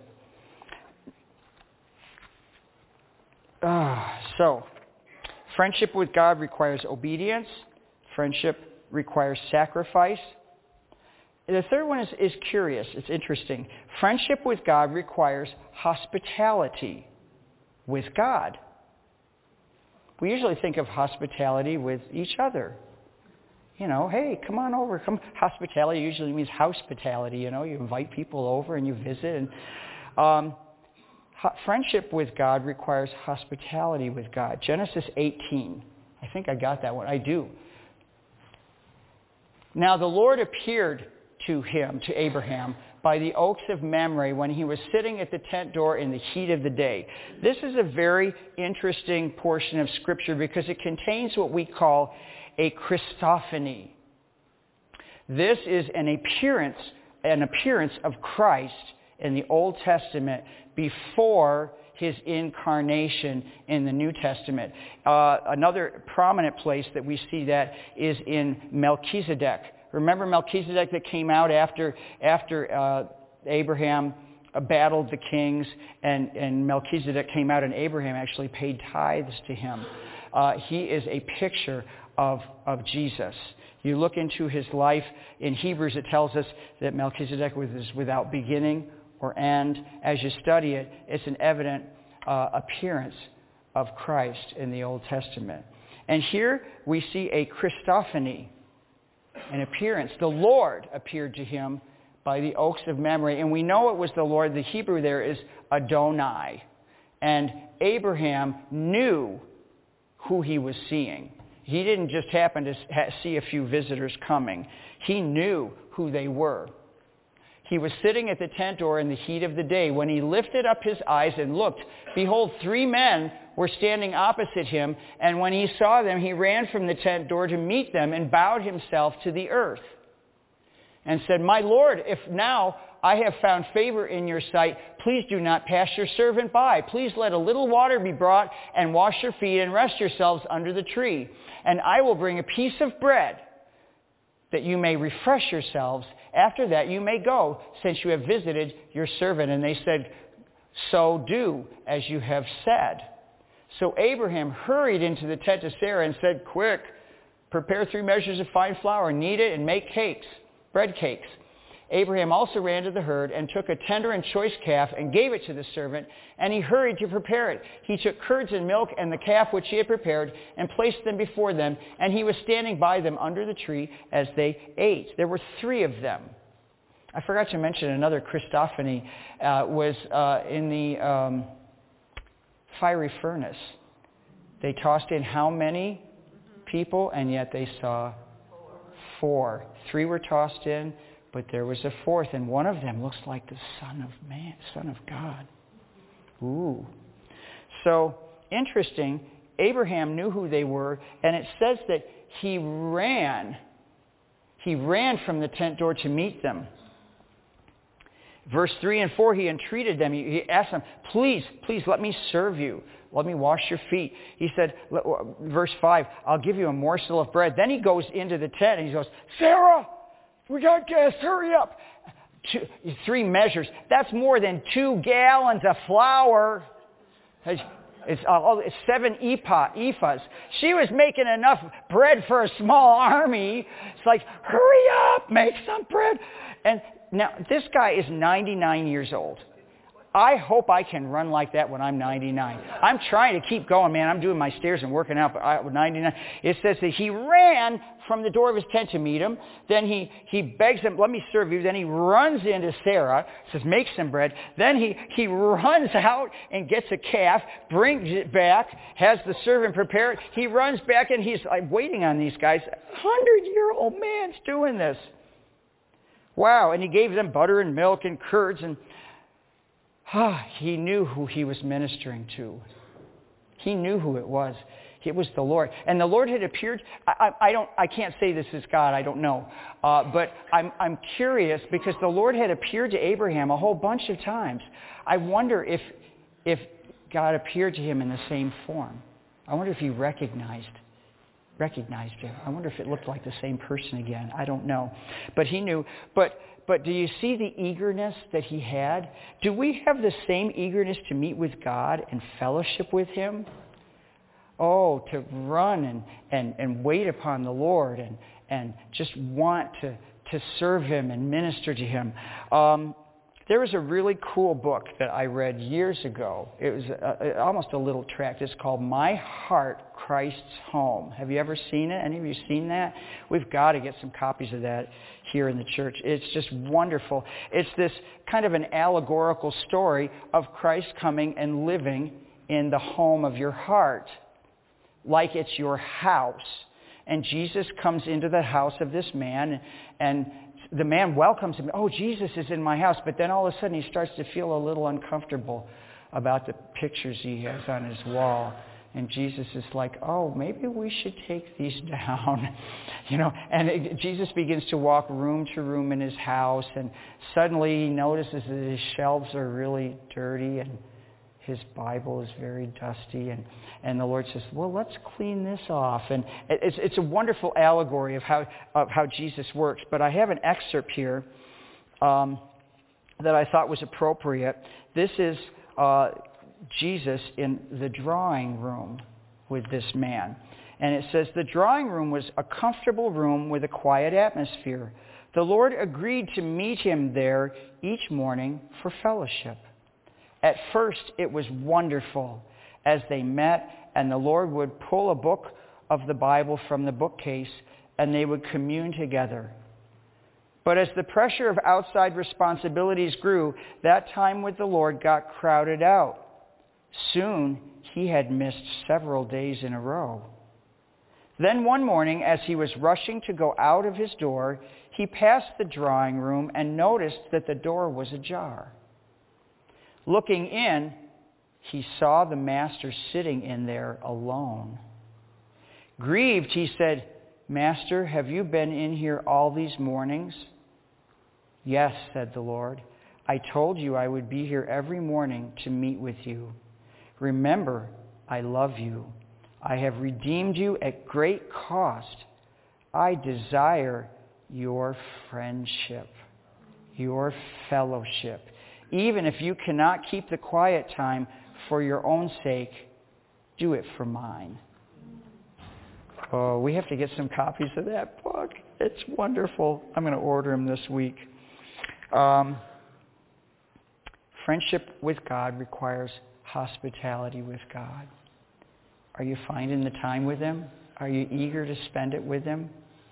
Ah, so, friendship with God requires obedience. Friendship requires sacrifice. The third one is, is curious. It's interesting. Friendship with God requires hospitality with God. We usually think of hospitality with each other. You know, hey, come on over. Come. Hospitality usually means hospitality. You know, you invite people over and you visit. And um, ho- friendship with God requires hospitality with God. Genesis eighteen. I think I got that one. I do. Now the Lord appeared to him, to Abraham, by the oaks of Mamre when he was sitting at the tent door in the heat of the day. This is a very interesting portion of Scripture because it contains what we call a Christophany. This is an appearance, an appearance of Christ in the Old Testament before his incarnation in the New Testament. Uh, another prominent place that we see that is in Melchizedek. Remember Melchizedek that came out after after uh, Abraham uh, battled the kings, and, and Melchizedek came out and Abraham actually paid tithes to him. Uh, he is a picture of, of Jesus. You look into his life. In Hebrews it tells us that Melchizedek was without beginning or end. As you study it, it's an evident uh, appearance of Christ in the Old Testament. And here we see a Christophany, an appearance. The Lord appeared to him by the oaks of Mamre. And we know it was the Lord. The Hebrew there is Adonai. And Abraham knew who he was seeing. He didn't just happen to see a few visitors coming. He knew who they were. He was sitting at the tent door in the heat of the day. When he lifted up his eyes and looked, behold, three men were standing opposite him. And when he saw them, he ran from the tent door to meet them and bowed himself to the earth and said, "My Lord, if now I have found favor in your sight, please do not pass your servant by. Please let a little water be brought and wash your feet and rest yourselves under the tree. And I will bring a piece of bread that you may refresh yourselves. After that you may go, since you have visited your servant." And they said, "So do as you have said." So Abraham hurried into the tent of Sarah and said, "Quick, prepare three measures of fine flour, knead it, and make cakes, bread cakes." Abraham also ran to the herd and took a tender and choice calf and gave it to the servant, and he hurried to prepare it. He took curds and milk and the calf which he had prepared and placed them before them, and he was standing by them under the tree as they ate. There were three of them. I forgot to mention another Christophany uh, was uh, in the um, fiery furnace. They tossed in how many people, and yet they saw four. Three were tossed in, but there was a fourth, and one of them looks like the Son of Man, Son of God. Ooh. So, interesting, Abraham knew who they were, and it says that he ran. He ran from the tent door to meet them. Verse three and four, he entreated them. He, he asked them, "Please, please let me serve you. Let me wash your feet." He said, verse five, "I'll give you a morsel of bread." Then he goes into the tent and he goes, "Sarah, we got gas, hurry up." Two, three measures. That's more than two gallons of flour. It's, it's, uh, it's seven ephah, ephahs. She was making enough bread for a small army. It's like, hurry up, make some bread. And now, this guy is ninety-nine years old. I hope I can run like that when I'm ninety-nine. I'm trying to keep going, man. I'm doing my stairs and working out, but I, with ninety-nine, it says that he ran from the door of his tent to meet him. Then he, he begs him, "Let me serve you." Then he runs into Sarah, says, "Make some bread." Then he, he runs out and gets a calf, brings it back, has the servant prepare it. He runs back and he's like, waiting on these guys. A hundred-year-old man's doing this. Wow. And he gave them butter and milk and curds, and ah, he knew who he was ministering to. He knew who it was. It was the Lord. And the Lord had appeared. I, I, I don't. I can't say this is God. I don't know. Uh, but I'm, I'm curious because the Lord had appeared to Abraham a whole bunch of times. I wonder if, if God appeared to him in the same form. I wonder if he recognized recognized him. I wonder if it looked like the same person again. I don't know. But he knew. But but do you see the eagerness that he had? Do we have the same eagerness to meet with God and fellowship with him? Oh, to run and, and, and wait upon the Lord and, and just want to, to serve him and minister to him. Um, there was a really cool book that I read years ago. It was a, a, almost a little tract. It's called My Heart, Christ's Home. Have you ever seen it? Any of you seen that? We've got to get some copies of that here in the church. It's just wonderful. It's this kind of an allegorical story of Christ coming and living in the home of your heart, like it's your house. And Jesus comes into the house of this man, and the man welcomes him. "Oh, Jesus is in my house." But then all of a sudden he starts to feel a little uncomfortable about the pictures he has on his wall. And Jesus is like, "Oh, maybe we should take these down." You know, and it, Jesus begins to walk room to room in his house, and suddenly he notices that his shelves are really dirty and his Bible is very dusty, and, and the Lord says, "Well, let's clean this off." And it's, it's a wonderful allegory of how, of how Jesus works. But I have an excerpt here um, that I thought was appropriate. This is uh, Jesus in the drawing room with this man. And it says, "The drawing room was a comfortable room with a quiet atmosphere. The Lord agreed to meet him there each morning for fellowship. At first, it was wonderful as they met, and the Lord would pull a book of the Bible from the bookcase, and they would commune together. But as the pressure of outside responsibilities grew, that time with the Lord got crowded out. Soon, he had missed several days in a row. Then one morning, as he was rushing to go out of his door, he passed the drawing room and noticed that the door was ajar. Looking in, he saw the master sitting in there alone. Grieved, he said, "Master, have you been in here all these mornings?" "Yes," said the Lord. "I told you I would be here every morning to meet with you. Remember, I love you. I have redeemed you at great cost. I desire your friendship, your fellowship. Even if you cannot keep the quiet time for your own sake, do it for mine." Oh, we have to get some copies of that book. It's wonderful. I'm going to order them this week. Um, friendship with God requires hospitality with God. Are you finding the time with Him? Are you eager to spend it with Him?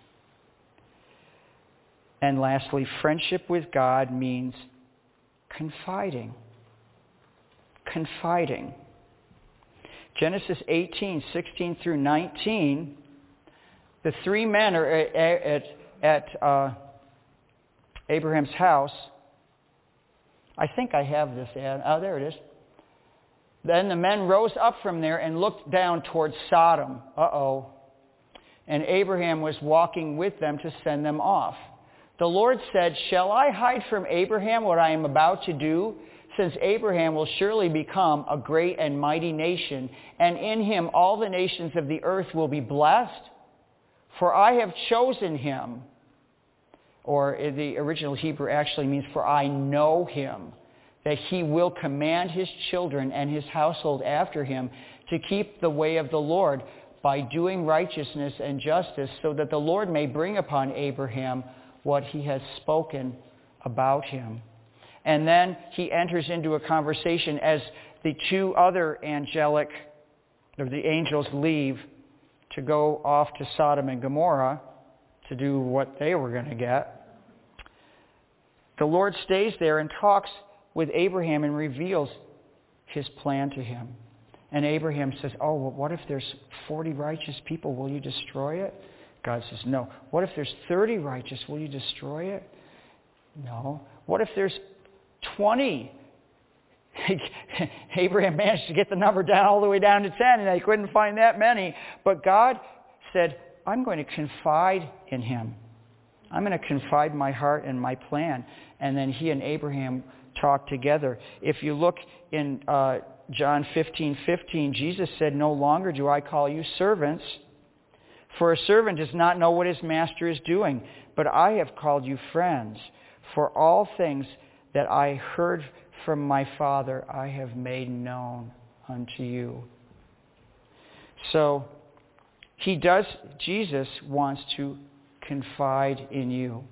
And lastly, friendship with God means confiding. Confiding. Genesis eighteen, sixteen through nineteen, the three men are at, at, at uh, Abraham's house. I think I have this ad. Oh, there it is. Then the men rose up from there and looked down towards Sodom. Uh-oh. And Abraham was walking with them to send them off. The Lord said, "Shall I hide from Abraham what I am about to do? Since Abraham will surely become a great and mighty nation, and in him all the nations of the earth will be blessed. For I have chosen him." Or the original Hebrew actually means, "For I know him, that he will command his children and his household after him to keep the way of the Lord by doing righteousness and justice, so that the Lord may bring upon Abraham what he has spoken about him." And then he enters into a conversation as the two other angelic, or the angels leave to go off to Sodom and Gomorrah to do what they were going to get. The Lord stays there and talks with Abraham and reveals his plan to him. And Abraham says, "Oh, well, what if there's forty righteous people? Will you destroy it?" God says, "No." "What if there's thirty righteous? Will you destroy it?" "No." "What if there's twenty?" Abraham managed to get the number down all the way down to ten, and they couldn't find that many. But God said, "I'm going to confide in him. I'm going to confide my heart and my plan." And then he and Abraham talked together. If you look in uh, John fifteen fifteen, Jesus said, "No longer do I call you servants, for a servant does not know what his master is doing, but I have called you friends. For all things that I heard from my Father I have made known unto you." So he does, Jesus wants to confide in you.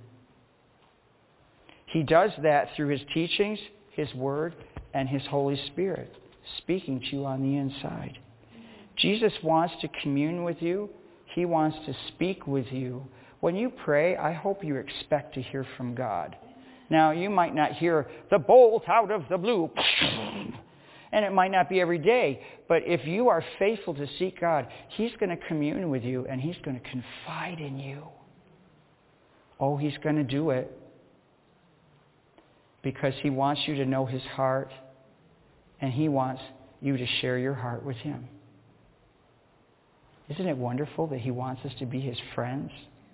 He does that through his teachings, his word, and his Holy Spirit speaking to you on the inside. Jesus wants to commune with you. He wants to speak with you. When you pray, I hope you expect to hear from God. Now, you might not hear the bolt out of the blue, and it might not be every day, but if you are faithful to seek God, He's going to commune with you, and He's going to confide in you. Oh, He's going to do it because He wants you to know His heart, and He wants you to share your heart with Him. Isn't it wonderful that He wants us to be His friends?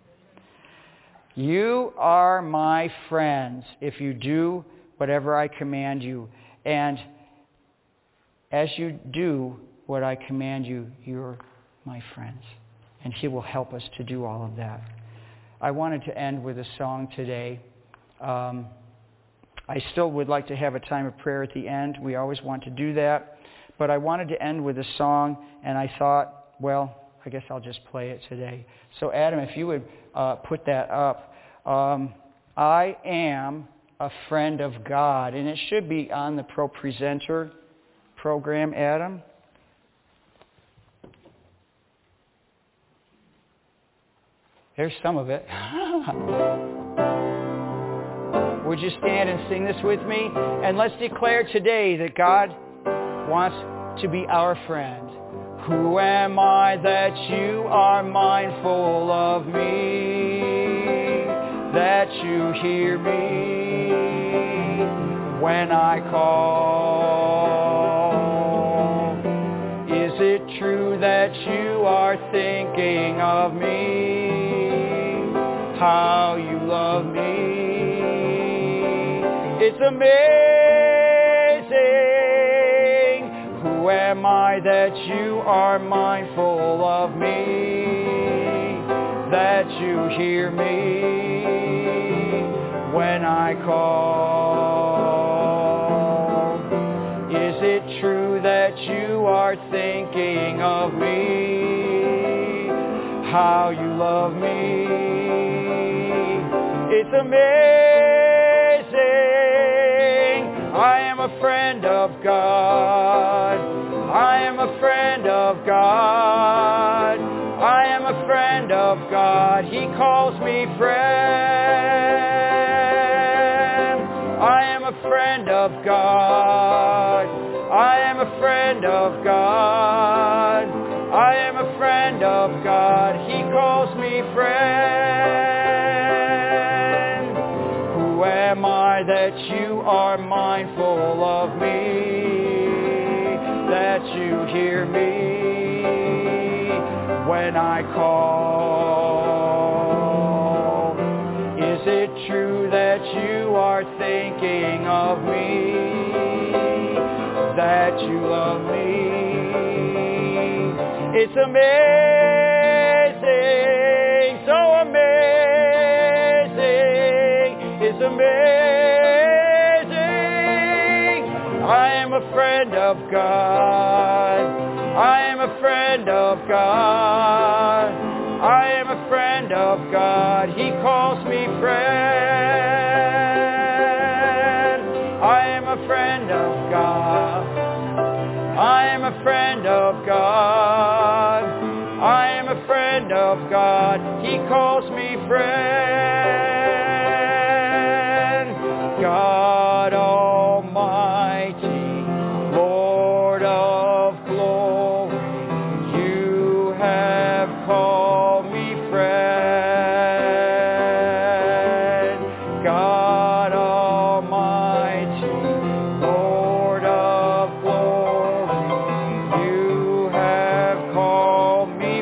"You are my friends if you do whatever I command you. And as you do what I command you, you're my friends." And He will help us to do all of that. I wanted to end with a song today. Um, I still would like to have a time of prayer at the end. We always want to do that. But I wanted to end with a song, and I thought, well, I guess I'll just play it today. So Adam, if you would uh, put that up. Um, I am a friend of God. And it should be on the Pro Presenter program, Adam. There's some of it. Would you stand and sing this with me? And let's declare today that God wants to be our friend. Who am I that you are mindful of me, that you hear me when I call? Is it true that you are thinking of me, how you love me? It's amazing. Who am I that you are mindful of me, that you hear me when I call? Is it true that you are thinking of me, how you love me? It's amazing. I am a friend of God. I am a friend of God. I am a friend of God. He calls me friend. I am a friend of God. I am a friend of God. I am a friend of God. He calls me friend. Who am I that you are mindful of me, that you hear me when I call? Is it true that you are thinking of me, that you love me? It's amazing, so amazing, it's amazing. I am a friend of God. I am a friend of God. I am a friend of God. He calls me friend. I am a friend of God. I am a friend of God. I am a friend of God. He calls me friend. God Almighty, Lord of glory, you have called me friend. God Almighty, Lord of glory, you have called me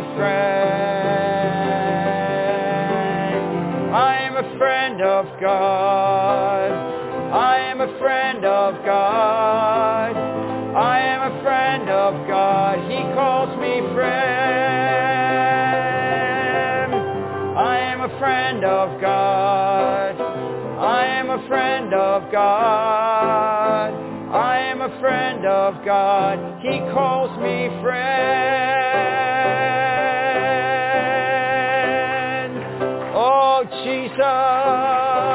friend. I am a friend of God. I am a friend of God. I am a friend of God. He calls me friend. I am a friend of God. I am a friend of God. I am a friend of God. He calls me friend. Oh, Jesus.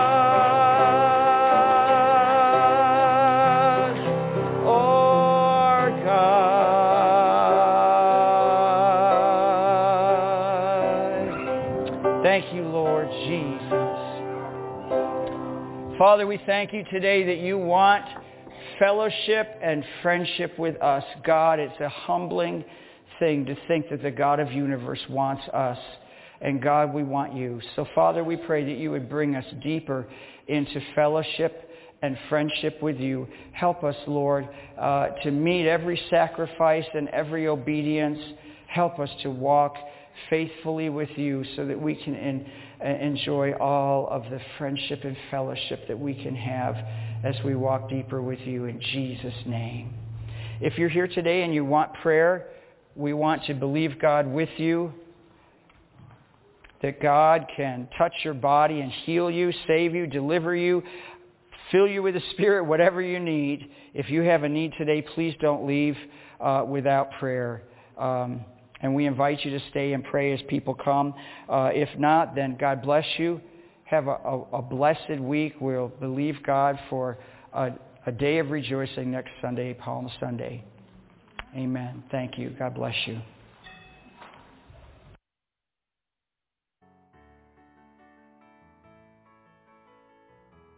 Thank you, Lord Jesus. Father, we thank you today that you want fellowship and friendship with us. God, it's a humbling thing to think that the God of universe wants us. And God, we want you. So Father, we pray that you would bring us deeper into fellowship and friendship with you. Help us, Lord, uh, to meet every sacrifice and every obedience. Help us to walk faithfully with you so that we can in, uh, enjoy all of the friendship and fellowship that we can have as we walk deeper with you in Jesus' name. If you're here today and you want prayer, we want to believe God with you, that God can touch your body and heal you, save you, deliver you, fill you with the Spirit, whatever you need. If you have a need today, please don't leave uh, without prayer. Um, and we invite you to stay and pray as people come. Uh, if not, then God bless you. Have a, a, a blessed week. We'll believe God for a, a day of rejoicing next Sunday, Palm Sunday. Amen. Thank you. God bless you.